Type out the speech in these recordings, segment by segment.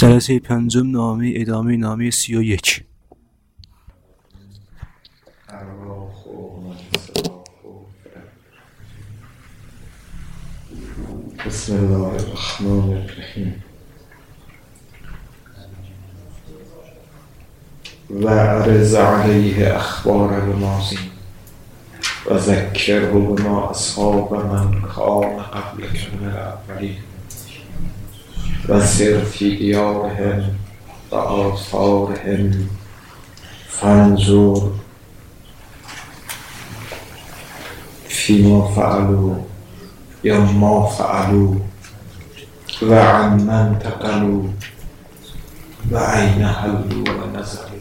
جلسه پنجم نامه ادامه نامه 31. بسم الله الرحمن الرحیم. و عرض علیه اخبار الماضی و ذکره بما اصحاب من کان قبلک من الاولین و سر فی دیارهم و آثارهم فانظر فیما فعلوا یا ما فعلوا و عن من تقلوا و عین حلوا و نزلوا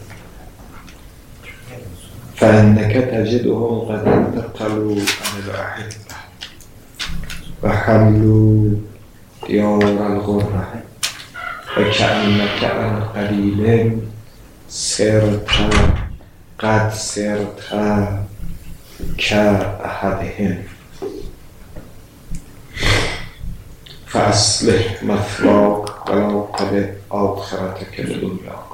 فانک تجدهم قد انتقلوا عن الاحبه و حلوا دیار الغره و کأنک عن قلیل سرت قد سرت کأحدهم فاصلح مثواک ولا تبع آخرتک لدنیاک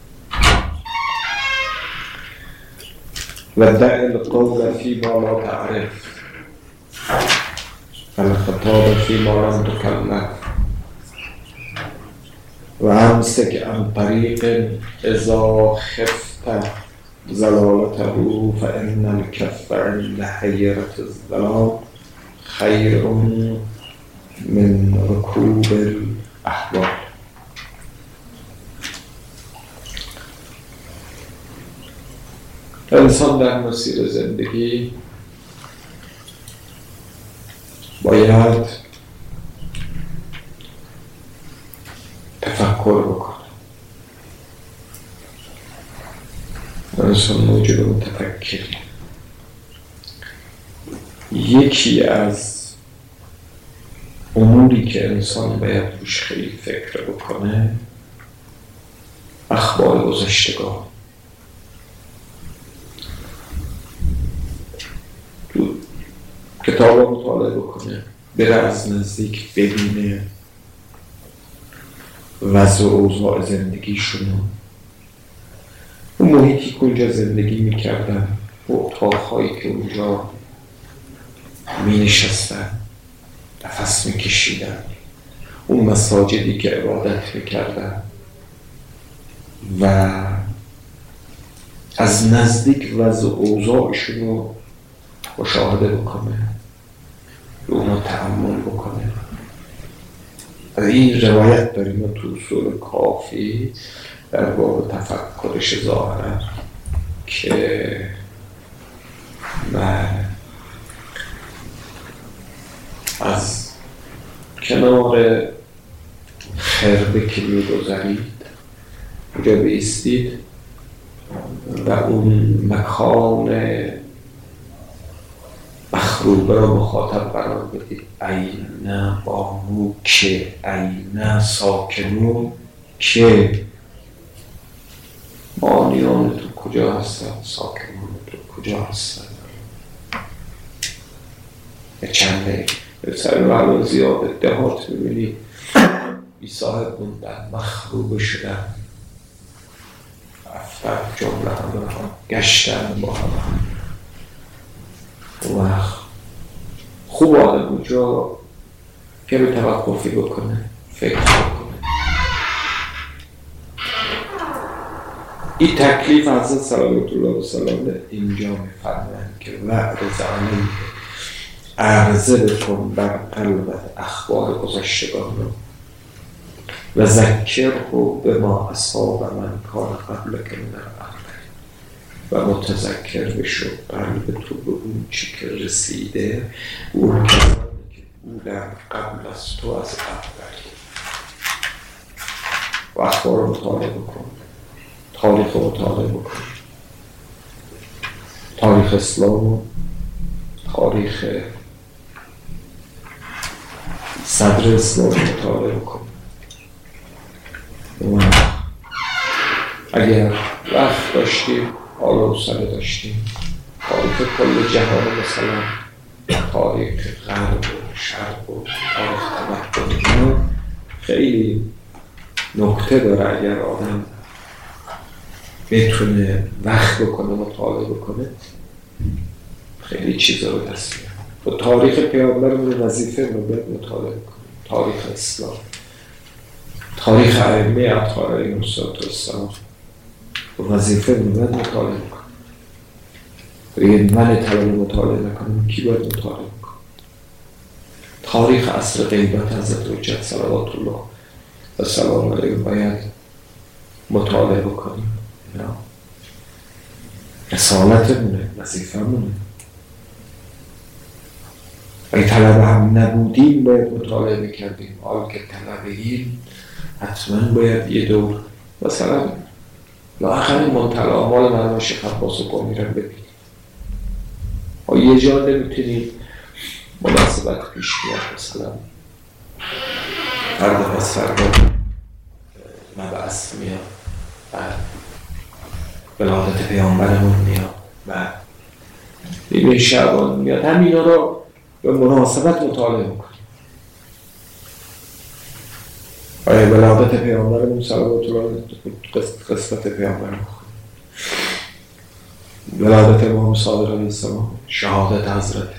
و دع القول فیما لا تعرف الخطاب فیما لم تکلف و امسک عن طریق اذا خفت ضلالته فان الکف عند حیرة الضلال خیر من رکوب الاحبار. انسان در مسیر زندگی باید تفکر بکنه. انسان موجود متفکری. یکی از اموری که انسان باید روش خیلی فکر بکنه اخبار گذشتگان. تو کتاب مطالعه بکنه، بره از نزدیک ببینه وضع و اوضاع زندگیشونو، اون محیطی که اونجا زندگی میکردن، اتاقهایی که اونجا می نشستن، نفس میکشیدن، اون مساجدی که عبادت میکردن و از نزدیک وضع اوضاعشون رو مشاهده بکنه، اونو تأمل بکنه. از این روایت داریم تو اصول کافی در باب تفکرش ظاهرا که از کنار خربه که می‌گذرید اونجا بایستید و اون مکان مخروبه را مخاطب قرار بدید. این بانو که، این ساکنون که، مانیان تو کجا هستن، ساکنون تو کجا هستن. چنده سر معلوم زیاد دهات میبینی بی صاحب موندن، مخروبه شدن، رفتن جمله هم گشتن با هم. و خوب آدم اونجا که به توقفی بکنه، فکر بکنه. این تکلیف حضرت صلوات الله و سلامه اینجا میفرمایند که وعرض علیه، عرضه بکن بر قلبت اخبار گذشتگان رو و ذکره به ما اصحاب من کان قبلک من الاولین و متذکر بشو قلب تو به اون چی که رسیده، اون کسانی که بودن قبل از تو از اول. و اخبار رو مطالعه بکن، تاریخ رو مطالعه بکن، تاریخ اسلام، تاریخ صدر اسلام مطالعه بکن. اگر وقت داشتیم، حال و حوصله داشتیم، تاریخ کل جهان، مثلا تاریخ غرب و شرق و تاریخ تمدن، خیلی نکته داره. اگر آدم بتونه وقت بکنه مطالعه بکنه خیلی چیزا رو دست میاره. و تاریخ پیامبرمون رو وظیفه رو باید مطالعه کنیم. تاریخ اسلام، تاریخ ائمه اطهار علیهم السلام و وظیفه رو باید مطالعه کنیم. اگه من طلب مطالعه نکنم کی باید مطالعه کنم؟ تاریخ عصر غیبت حضرت حجت صلوات الله و سلام علیه باید مطالعه بکنیم. رسالتمونه، وظیفه‌مونه. اگه طلبه هم نبودیم باید مطالعه میکردیم. حال که طلبه‌ایم حتما باید یه دور مثلا لااقل منطلع مال مرموم شیخ عباس قمی رو ببینیم. یه جا نمیتونیم مناسبت پیش بیاد، مثلا فردا پس فردا مبعث میاد، بعد ولادت پیامبرمون میاد، بعد نیمه شعبان میاد، همینا رو به مناسبت مطالعه میکنیم. آیا ولادت پیامبرمون صلوات الله قسمت پیامبرمون، ولادت امام صادق علیه السلام، شهادت حضرت،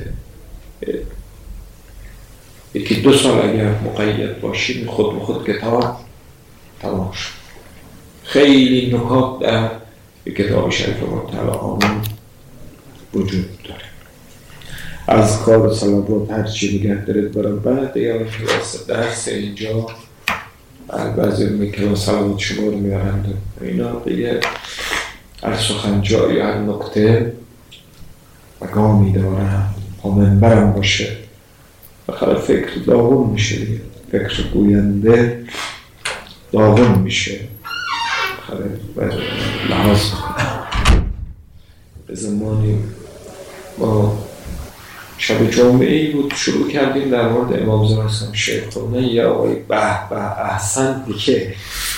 یکی 2 سال اگر مقید باشیم خود به خود کتاب تمام شد. خیلی نکات در کتاب شریف مطلعان وجود داره. از کار صلوات هر چی نگه دارید برای بعد یا کلاس درس اینجا بعضی می کلاس صلوات شما رو میارند اینا دیگه هر سخن جایی هر نکته مقامی دارم پا منبرم باشه بخیر فکر داغون میشه دیگه. فکر گوینده داغون میشه بخیر لحاظ کنم. به زمانی ما شب جمعه ای بود شروع کردیم در مورد امام زمان شیخ خونه یا آقای به احسن دیگه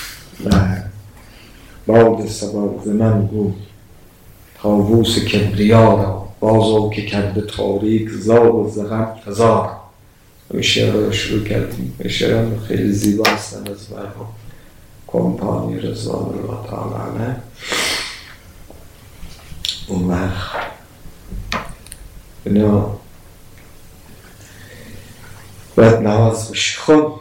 باد سبب من بود طاووس کبریا را بازو که کرده تاریک زار و زغم تزار. همین شعر رو شروع کردیم. شعران خیلی زیبا هستن از مرحوم کمپانی رضوان الله تعالی علیه. اون وقت اینا باید نواز بشه. خب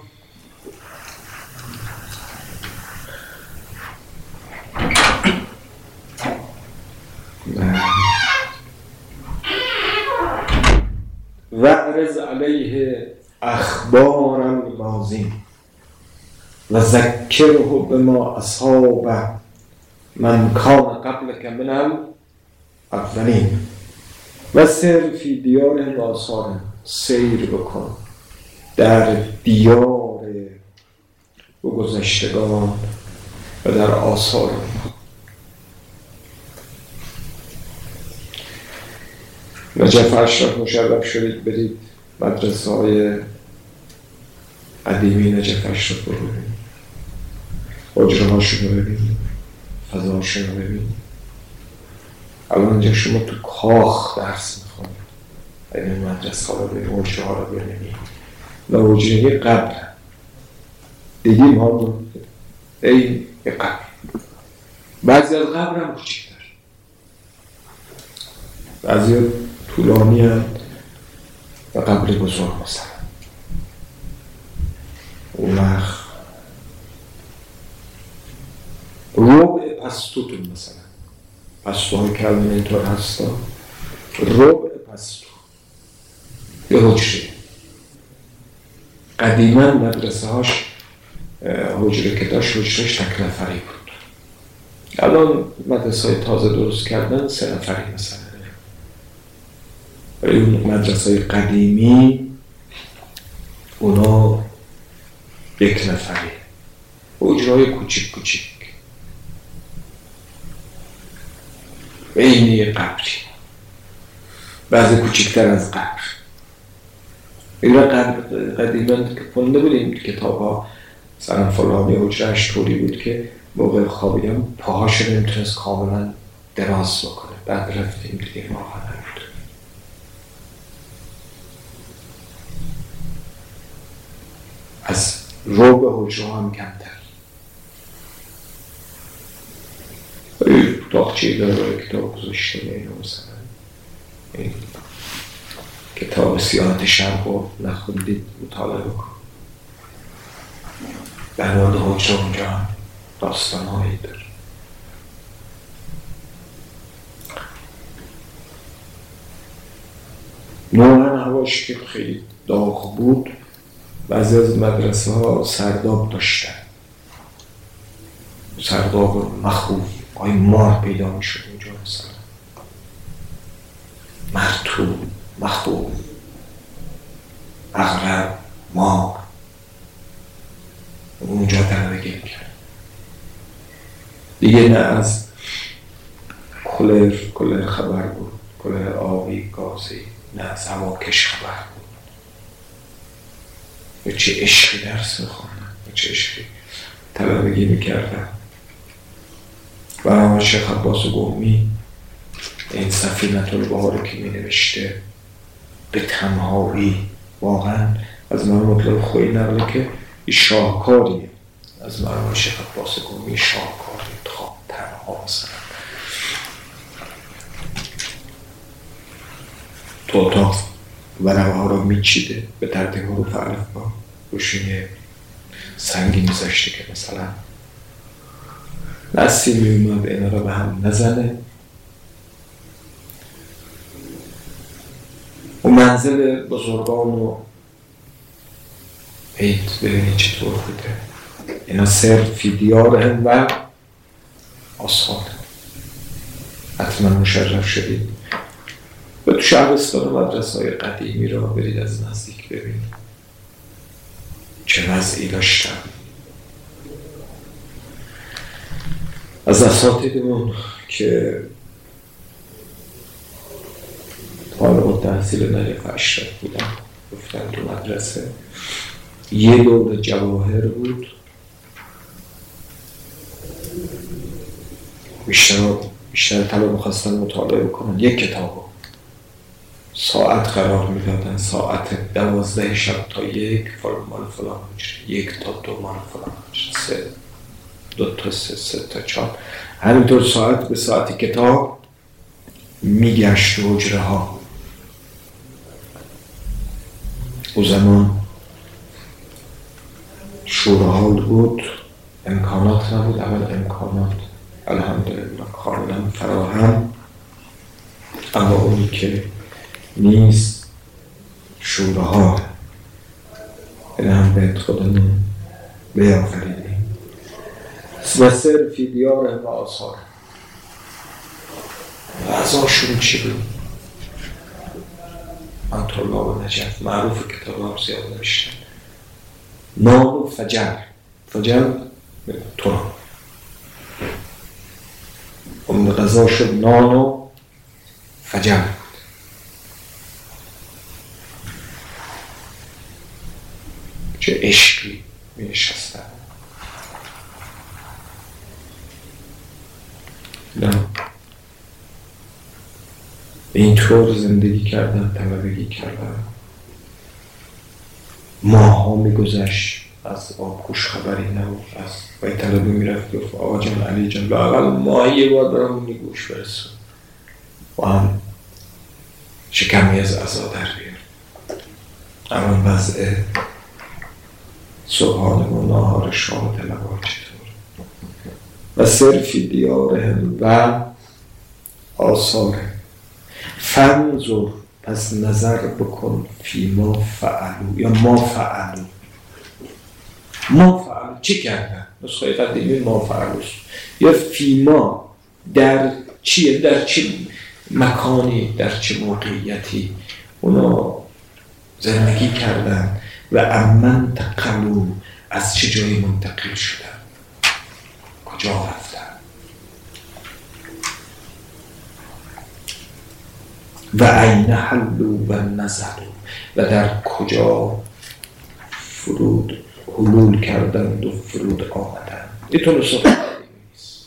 وعرض علیه اخبار الماضین و ذکره بما اصاب من کان قبلک من الاولین و سیر فی دیار و آثار. سیر بکن در دیار و گذشتگان و در آثار. نجف اشرف مشرف شدید برید مدرسه های قدیمی نجف اشرف رو ببینید، حجره هاشون رو ببینید، فضاشون رو ببینید. الان اینجا شما تو کاخ درس میخونید، این مدرسه ها رو ببینید، حجره ها رو ببینید. و حجره قبر دیدیم ها رو این قبر. بعضی از قبر هم کوچیک‌تر، بعضی طولانی هم و قبر بزرگ مثلا. اون وقت ربع پستوتون مثلا، پستوهای کلمه اینطور هستا، ربع پستو یه حجره. قدیما مدرسه هاش حجره که داشت حجرهش تک نفری بود. الان مدرسه های تازه درست کردن 3 نفری مثلا. ولی اون مدرسه های قدیمی اونا 1 نفری، حجره های کوچیک کوچیک بینی قبری، بعضی کوچکتر از قبر. اینا قدیما که خونده بودیم کتاب ها مثلا فلانی حجرهش طوری بود که موقع خوابیدم پاهاش رو نمیتونست کاملا دراز بکنه. بعد رفتیم دیدیم واقعا نبود. از ربع حجره هم کمتر. تاقچه داره کتاب گذاشته اینو مثلا این کتاب سیاحت شرق رو نخوندید مطالعه بکن. بنیاد حجره اونجا هم داستان هایی داره. نوعا هواش که خیلی داغ بود، بعضی از مدرسه ها سرداب داشتن، سرداب مخوف، آی مار پیدا می شد اونجا مثلا، مرطوب، مخوف، عقرب، مار اونجا تنبگی میکرد دیگه. نه از کلر خبر بود، کلر آبی گازی، نه از هواکش خبر بود. به چه عشقی درس میخوندن، به چه عشقی طلبگی میکردن. و شیخ عباس قمی این سفینة البحر که می نوشته به تنهایی، واقعا از مرحوم مطلق خویی نقله که شاهکاریه، از مرحوم شیخ عباس قمی شاهکاری تا تنها مثلا تو اتاق ورقه ها رو میچیده به ترتیب حروف الفبا، روشون یه سنگی میذاشته که مثلا نسیم میومد اینا رو به هم نزنه. و منزل بزرگان و عید ببینید چطور بوده. اینا سر فی دیارهم و آثار. حتما مشرف شدید و تو شهرستان و مدرسه های قدیمی را برید از نزدیک ببینید چه وضعی داشتن. از اساتیدمون که طالب التحصیل نجف اشرف بودن گفتن تو مدرسه یه دور جواهر بود، بیشتر طلب می‌خواستن مطالعه بکنن، یک کتابو ساعت قرار میدادن، ساعت 12 شب تا 1 مال فلان میشه، 1 تا 2 مال فلان میشه، 3 2 تا 3 تا 4 همینطور ساعت به ساعت کتاب میگشت حجره ها. او زمان شورحال بود، امکانات نبود. اول امکانات الحمدلله کاملا فراهم، اما اونی که نیست شورها. این هم باید خودمون بیافریدیم. و سر فی دیارهم و آثار. غذاشون چی بود؟ من طلاب نجف معروف کتاب هم زیاد نوشتن. نان و فجل ترا. اون غذا شد نان و فجل. چه عشقی می نشستن. نه اینطور زندگی کردن، طلبگی کردن. ماه ها می گذشت، از آبگوش خبری نبود. از باید طلبی می رفت گفت آقا جان علی جان لااقل ماهی یه بار برام گوش برسون و هم شکمی از عزا در بیار. اما وضع صبحانه و نهار شام طلبا چطور؟ و صرفی دیارهم و آثار. فنظر پس نظر بکن فی ما فعلو یا ما فعلو. ما فعلو چی کردن؟ نسخه قدیمی ما فعلوست. یا فی ما در چیه؟ در چه مکانی، در چه موقعیتی اونا زندگی کردن و امن تقلو از چه جایی منتقل شدن، کجا رفتن و این حلو و نزلو و در کجا فرود حلول کردند و فرود آمدند. ایتون صحبت نیست.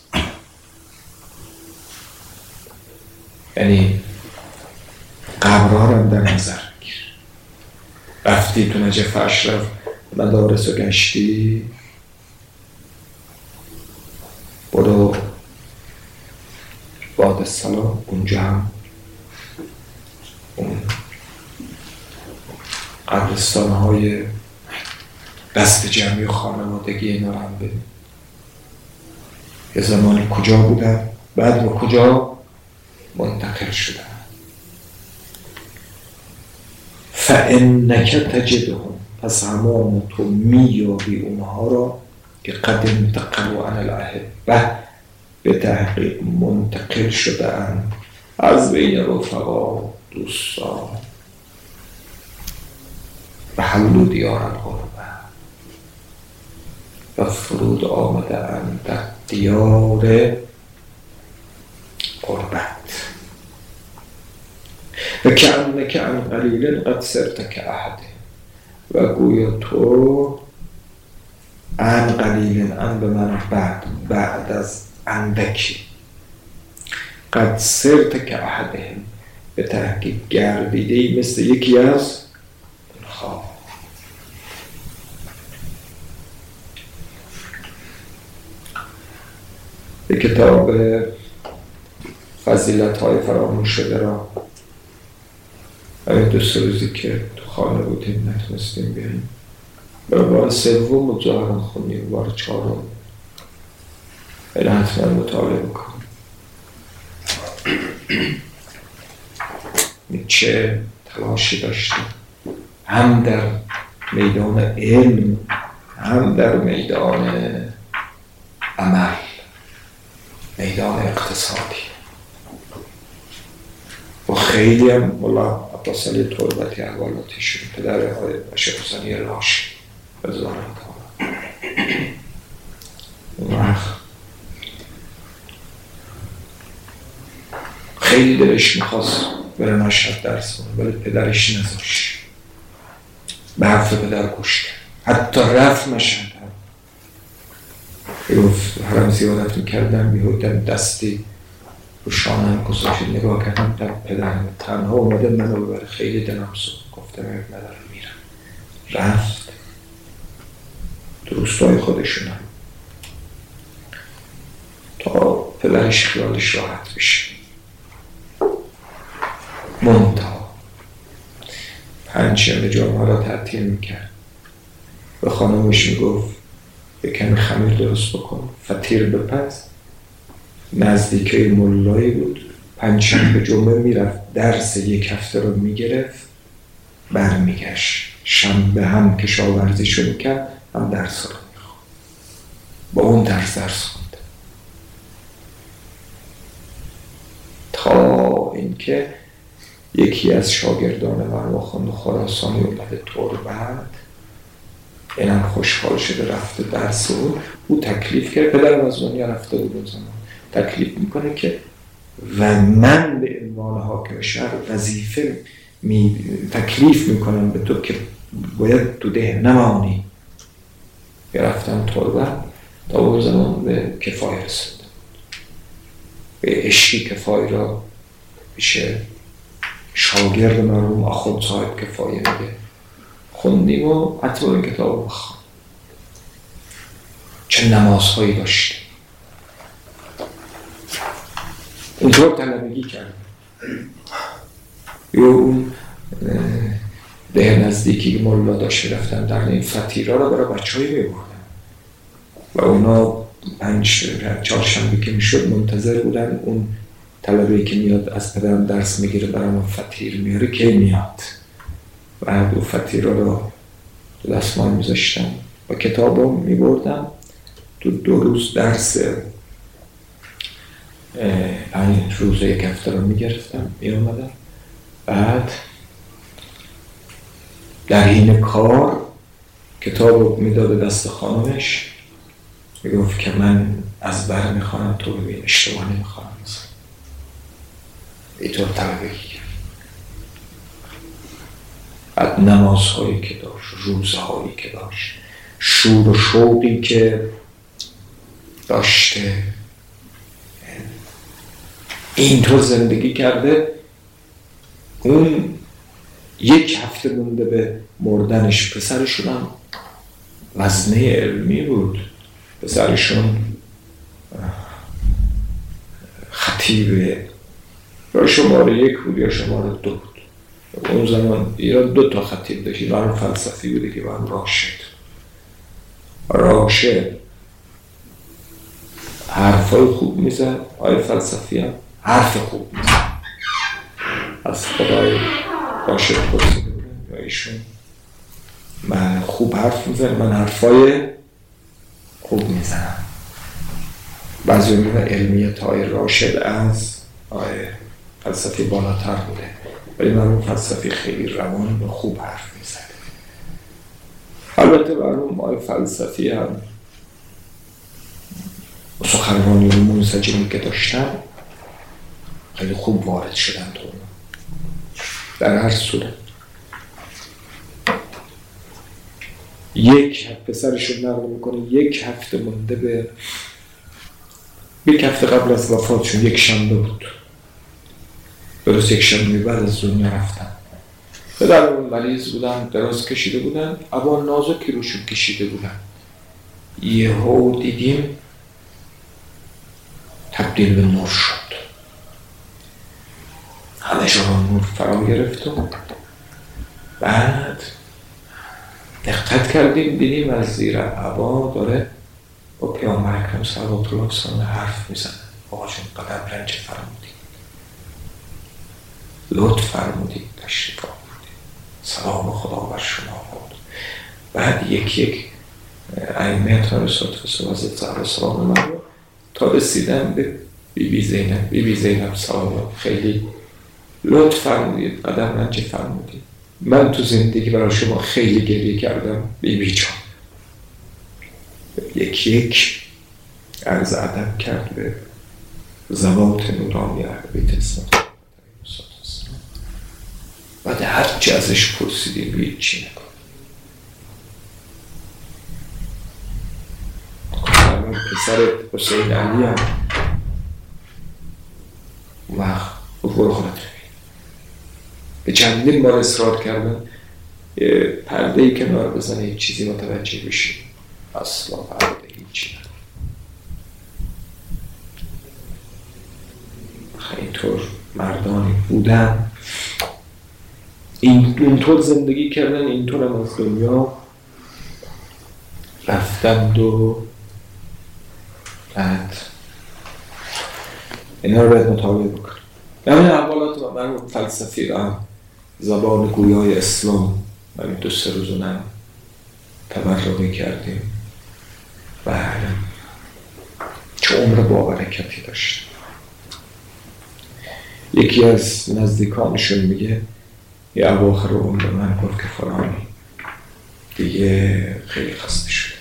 یعنی قبرها رو در نظر بگیر. رفتی تو نجف اشرف مدارس و گشتی، برو السلام اونجا هم اون قبرستان‌های دست جمعی و خانوادگی اینا رو هم ببین. یه زمانی کجا بودن، بعد به کجا منتقل شدن. فَإِنَّكَ تَجِدُهُمْ، پس همان تو میابی اونها را که قد انتقلوا عن الأحبة، به تحقیق منتقل شدن از بین رفقا دوستان، و حلوا دیار الغربة، و فرود آمده اند در دیار غربت. و کأنک عن قلیل قد صرت کأحدهم، و گویا تو عن قلیل، عن به من بعد از اندکی، قد صرت کأحدهم، به تحقیق گردیده‌ای مثل یکی از خواه. به کتاب فضیلت‌های فراموش شده را همین 2 روزی که تو خانه بودیم نتونستیم بیاییم، برای بار سوم مجاهرم خوندیم، بار 4 این حتما مطالعه بکنیم. چه تلاشی داشته هم در میدان علم هم در میدان عمل، میدان اقتصادی. و خیلی هم مولا عباس علی تربتی احوالاتیشون، پدر آقای شیخ حسینی لاشی رضوان الله، اون وقت خیلی دلش میخواست بره مشهد درس کنه، ولی پدرش نذاشت. به حرف پدر گوش کرد، حتی رفت مشهد هم گفت حرم زیارت میکردم، میهودم دستی رو شانم گذاشت، نگاه کردم در پدرم تنها اومده منو ببره، خیلی دلم سوخت. گفتم ندارم میرم. رفت تو روستای خودشون هم تا پدرش خیالش راحت بشه. منتها پنجشنبه جمعه را تعطیل میکرد، به خانمش میگفت یه کمی خمیر درست بکن، فطیر بپز. نزدیکه مولایی بود، پنجشنبه جمعه میرفت درس 1 هفته رو میگرفت، برمیگشت. شنبه هم کشاورزیشو میکرد، هم درس رو میخوند. با اون درس خوند تا اینکه یکی از شاگردان من آخوند خراسانی اومده تربت، اینم خوشحال شده رفته درس او تکلیف کرد. پدرم از دنیا رفته بود اون زمان، تکلیف میکنه که و من به عنوان حاکم شهر وظیفه تکلیف میکنم به تو که باید تو ده نمانی. رفتم تربت تا اون زمان به کفایه رسید، به عشقی کفایه را میشه شاگرد مرحوم آخوند صاحب کفایه میگه خوندیم و حتی این کتاب رو بخوام. چه نمازهایی داشته، اونطور طلبگی کرد. یا اون ده نزدیکی که مولا داشته رفتن در این فطیرها را برای بچه هایی میبردن و اونا 4 شنبه که میشد منتظر بودن اون طلبه‌ای که میاد از پدرم درس میگیره برام فطیر میاره که میاد. بعد اون فطیرها را دستمال میذاشتم و کتاب رو میبردم. تو 2 روز درس 5 روز 1 هفته رو میگرفتم میامدم. بعد در این کار کتاب رو میداد دست خانمش، میگفت که من از بر میخوانم تو ببین اشتباه نمیخوانم. اینطور طلبگی کرد. بعد نمازهایی که داشت، روزهایی که داشت، شور و شوقی که داشته، اینطور زندگی کرده. اون 1 هفته مونده به مردنش، پسرشون هم وزنه علمی بود، پسرشون خطیب یا شماره 1 بود یا شماره 2 بود. اون زمان ایران 2 تا خطیب داشت. ایران فلسفی بوده که من راشد حرفای خوب میزد، آیه فلسفی هم حرف خوب میزد. از خدای راشد پرسیده بودن یا ایشون من خوب حرف میزنم، من حرفای خوب میزنم. بعضی میگن علمیت های راشد از آیه فلسفی بالاتر بوده، ولی من فلسفی خیلی روان و خوب حرف میزد. البته برای آیه فلسفی هم سخنرانی و منسجمی که داشتن خیلی خوب وارد شدن تو در هر صورت. یک پسرشون نقل میکنه 1 هفته مونده به 1 هفته قبل از وفاتشون، 1 شنبه بود، درست 1 شنبه بعد از دنیا رفتن. پدرمون مریض بودن، دراز کشیده بودن، عبا نازکی روشون کشیده بودن. یهو دیدیم تبدیل به نور شد، همه شما نور فرا گرفت و بعد دقت کردیم دیدیم از زیر عبا داره با پیامبر اکرم صلوات الله علیه حرف میزنه. آقا جون قدم رنج فرمودید، لطف فرمودید، تشریف آوردید، سلام خدا بر شما بود. بعد یک ائمه تا رسالت حضرت زهرا سلام الله تا رسیدن به بی زینب سلام، خیلی لطف فرمودید، قدم رنج فرمودید، من تو زندگی برای شما خیلی گریه کردم بی جان. یک عرض ادب کرد به زوات نورانی اهل بیت اسلام. بعد هرچی ازش پرسیدیم هیچی نکن. پسر حسین علی هم وقت برو خودت به چندین بار اصرار کردن پرده‌ای کنار بزنه، هیچ چیزی متوجه بشی، اصلا پرده هیچی نداره. اینطور مردانی بودن، اینطور زندگی کردن، اینطور هم از دنیا رفتند و بعد اینا رو باید مطالعه بکنم. همین احوالات من فلسفی را هم زبان گویای اسلام همین 2-3 روزونم تبرقی کردیم و چه عمر با برکتی داشت. یکی از نزدیکانشون میگه یه اواخر عمر من گفت که فلانی دیگه خیلی خسته شد،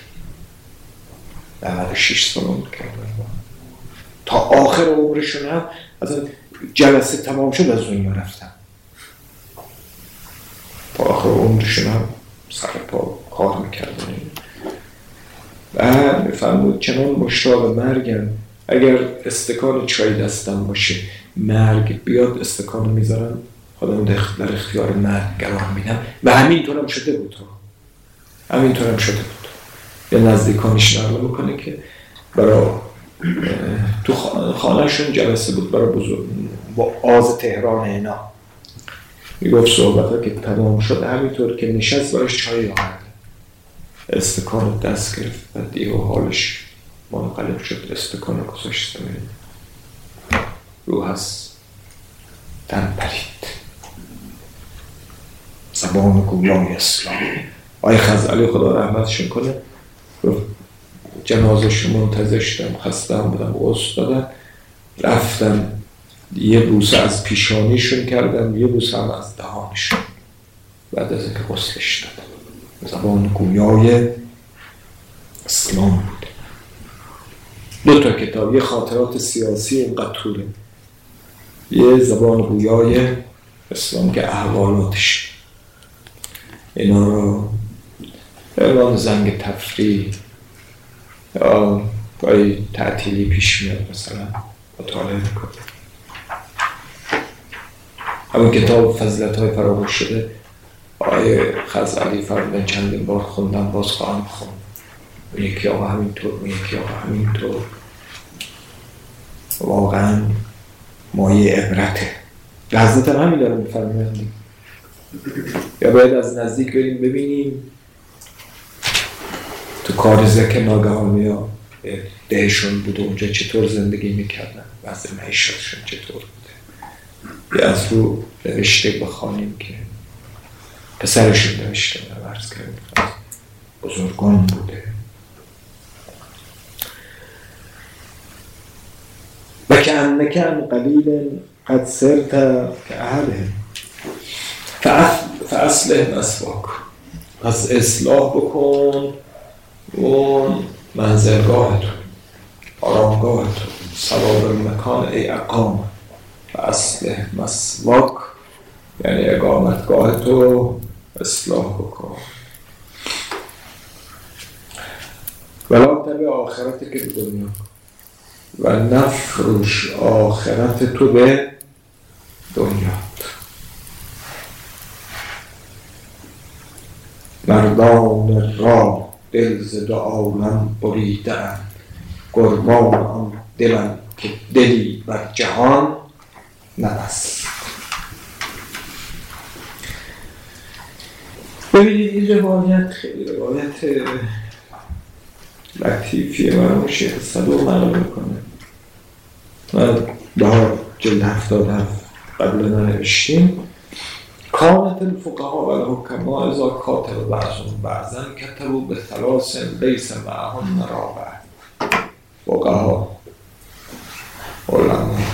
96 سال عمر کردن تا آخر عمرشون هم از جلسه تمام شد از دنیا رفتن. تا آخر عمرشون هم سر پا کار میکردن و میفرمود چنان مشتاق مرگم اگر استکان چای دستم باشه مرگ بیاد استکان میذارم خودم در اختیار مرگ قرار میدم. و همینطور هم شده بود. یه نزدیکانش نقل میکنه که برای تو خانهشون جلسه بود برای بزرگ با آز تهران اینا، میگفت صحبت ها که تمام شد همینطور که نشست براش چای آورد، استکان دست گرفت و دیگه حالش منقلب شد، استکان گذاشت زمین، روح از دم پرید. زبان گویای اسلام. آیه خزعلی خدا رحمتشون کنه جنازه‌شون منتظر شدم، خسته هم بودم، غسل دادن، رفتم یه بوسه از پیشانیشون کردم، یه بوسه هم از دهانشون بعد از اینکه غسلش دادم. زبان گویای اسلام بود. 2 تا کتاب، یه خاطرات سیاسی اینقدر طوله، یه زبان گویای اسلام که احوالاتش اینا رو اعلان زنگ تفریح یا گاهی تعطیلی پیش میاد مثلا مطالعه میکنه. همون کتاب فضیلت‌های فراموش شده آیه خزعلی فرمودن چندین بار خوندم باز خواهم خوند، اون یکی آقا همینطور، اون یکی آقا همینطور. واقعا مایه عبرته. حضرت هم همین داره میفرمایند. یا باید از نزدیک بریم ببینیم تو کارزه که ناگهانی ها دهشون بود اونجا چطور زندگی میکردن، وضع معیشتشون چطور بوده. یا از رو نوشته بخوانیم که پسرشون نوشته عرض کردیم بزرگان بوده. و که انک عن قلیل قد سرت که اهلهم فاصلح مسواک، پس اصلاح بکن اون منزلگاهتون، آرامگاهتون، صواب المکان ای اقام. فاصلح مسواک یعنی اقامتگاهتو اصلاح بکن. ولا تبع آخرت که به دنیا و نفروش آخرت تو به دنیا. مردان را دل ز دو عالم بریده‌اند، قربان آن دلم که دلی بر جهان نبست. ببینید این روایت خیلی روایت لطیفیه. مرحوم شیخ صدوق نقل میکنه. من بهار جلد 77 قبل ننوشتیم. کانت الفقهاء و الحکماء اذا کاتب بعضهم بعضا کتبوا بثلاث لیس معهن رابع. فقها، علما،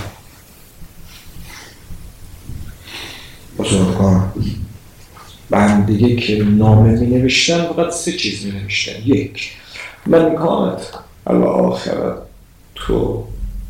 بزرگان بندگی که نامه می نوشتن فقط 3 چیز می نوشتن. 1 من کانت الاخرت تو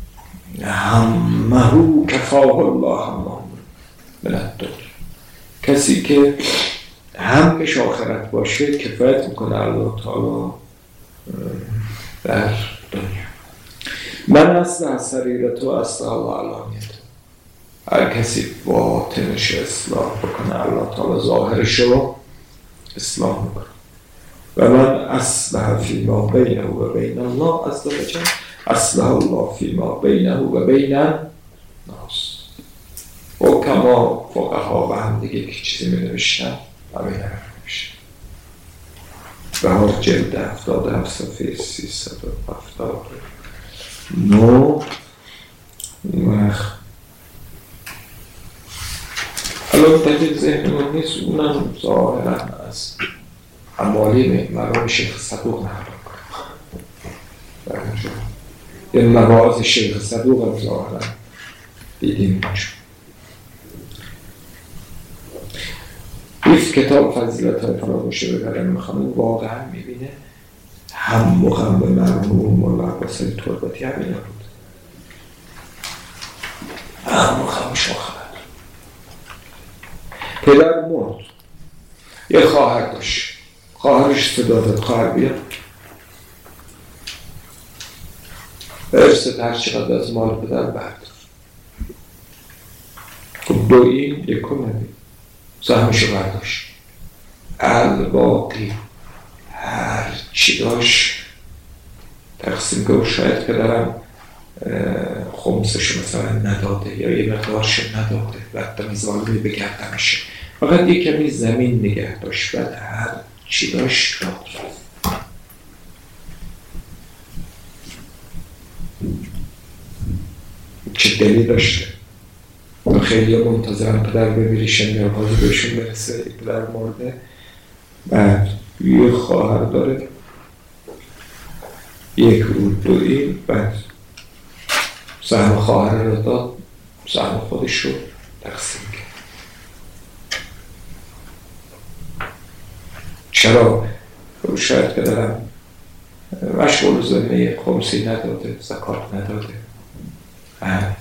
همهو کفاه الله همه من الدنیا. کسی که همش آخرت باشه کفایت میکنه الله تعالی در دنیا. من اصلا سریرت و اصلا و علانیت. هر کسی باطنش اصلاح بکنه الله تعالی ظاهرش رو اصلاح میکنه. و من اصلح فیما بینه و بین الله عز و جل اصلح الله فیما بینه و بین الناس. حکما فقها و هم دیگه که چیزی می نوشتن همین هم نوشتن. بهار جلد 77 صفحه 379. الان تجد ذهن من نیست، اونم ظاهرا از اموالی مرحوم شیخ صدوق نقل کنم. یه مواعظ شیخ صدوق هم ظاهرا دیدیم باشم. ایف کتاب فضیلت های فراموشه ببرن میخوام واقعا میبینه هم مخم به مرحوم مولا عباسی تربتی همینا بود. هم مخمش مخمد پدر مرد، یه خواهر داشت، خواهرش صدا داد خواهر بیا ارثت هر چقدر از مال پدر بردار. خب 2 این 1 نبید سهمشو برداشت. الباقی هر چی داشت تقسیم که شاید پدرم خمسشو مثلا نداده یا یه مقدارش نداده بعد میزالمی بگردمشه، فقط یه کمی زمین نگه داشت. بعد هر چی داشت داد. چه دلی داشته. خیلی منتظرم پدر بمیری شنگربازی بهشون برسه. پدر مرده بعد یه خواهر داره، 1 اردویی، بعد سهم خواهر رو داد، سهم خودش رو تقسیم کرد. چرا؟ شاید که دارم مشغول زمینه خمسی نداده، زکات نداده، بعد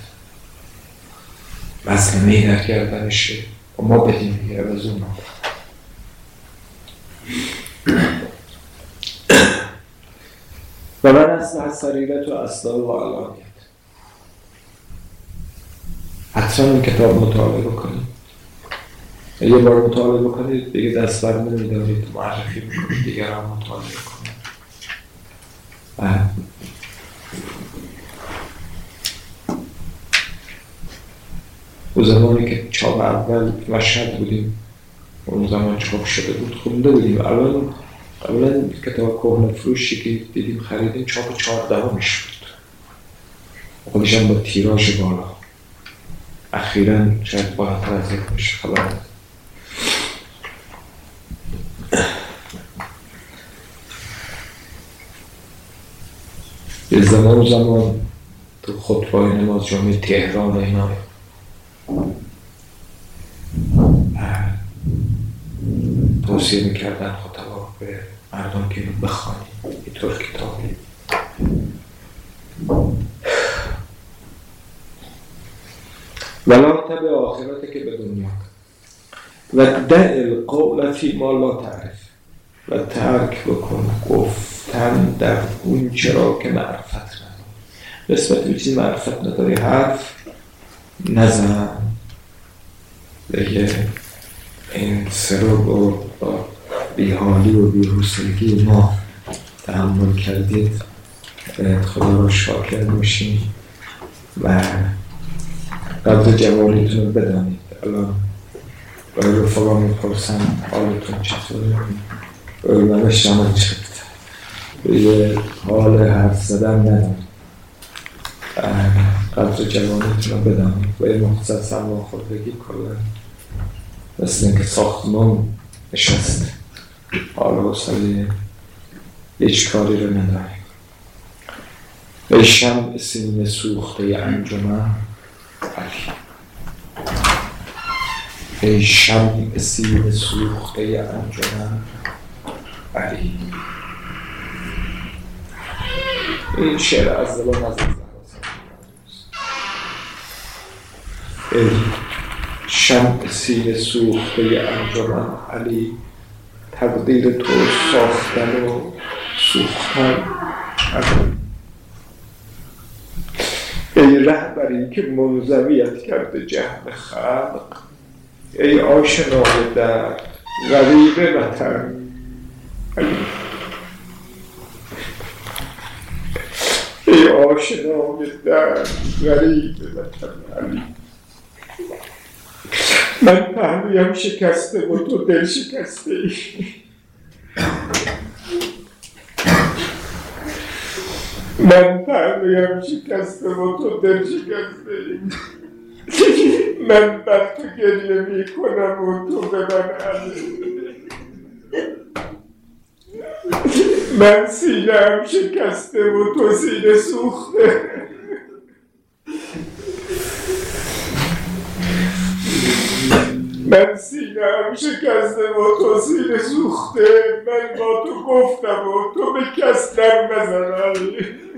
مظلمه‌ای در گردنشه و ما بدیم میگه از اون و من اصلا سریرت و اصلا و علانیت. حتما این کتاب مطالعه بکنید. یه بار مطالعه بکنید دیگه دست برمی نمیدارید، معرفی میکنید دیگر هم مطالعه کنید. اون زمانی که چاپ اول مشهد بودیم، اون زمان چاپ شده بود خونده بودیم. الان قبلا کتاب کهنه فروشی که دیدیم خریدیم چاپ 14 میشد، خودش هم با تیراژ بالا. اخیراً شاید بالاتر از این بشه، خبر ندارم. یه زمان تو خطبه‌های نماز جمعه تهران اینا توصیه میکردن خطبا به مردم که اینو بخوانیم، اینطور کتابی. ولا تبع آخرت که به دنیا و دع القول فی ما لا تعرف و ترک بکن گفتن در اون چرا که معرفت نداری. نسبت به چیزی معرفت نداری حرف نزن. بگه این سر رو با بیحالی و بی‌حوصلگی ما تحمل کردید، خدا رو شاکر باشیم و قدر جوانیتون رو بدانید. الان برای رفقا میپرسن حالتون چطوره؟ من شما چطور؟ یه حال حرف زدن ندارم. قدر جوانیتون رو بدانید و یه مختصر سرماخوردگی کلا مثل اینکه ساختمان نشسته، حال و حوصله هیچ کاری رو نداریم. ای شمع سینه سوخته انجمن علی، ای شمع سینه سوخته انجمن علی. این شعر از زبان از ای شمع سینه سوخته انجمن علی، تقدیر تو ساختن و سوختن علی. ای رهبری که منزویت کرده جهل خلق، ای آشنای درد غریب وطن علی. ای آشنای درد غریب وطن علی. من پهلویم شکسته و تو دل شکسته ای. من پهلویم شکسته و تو دل شکسته ای. من بر تو گریه می کنم و تو به من علی. من سینه‌ام شکسته و تو سینه سوخته. من سینه‌ام شکسته و تو سینه سوخته. من با تو گفتم و تو به کس در نزن.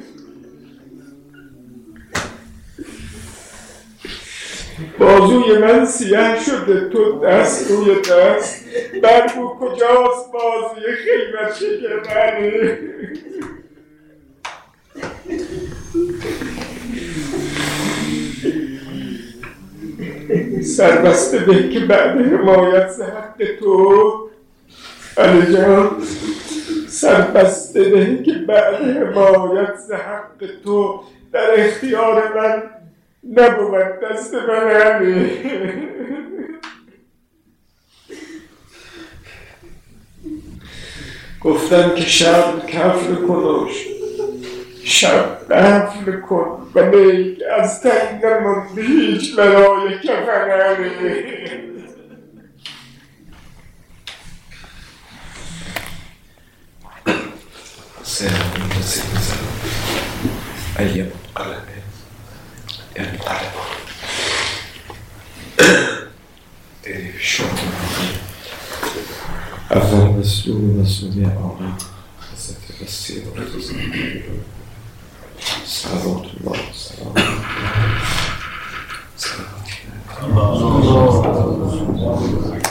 بازوی من سیاه شده تو دست روی دست. برگو کجاست بازی خیمت شکرمنه. سربسته به که بعد حمایت ز حق تو علی جان، سربسته به که بعد حمایت ز حق تو در اختیار من نبود دست من علی. گفتم که شب کفر کن، شب نفل کن و نیک از تنگ نمانده هیچ برای کفن علی. سلام ایام قلبه انقلب شما اول مسئولی آقا حضرت رسیه و رضا صلوات الله سلام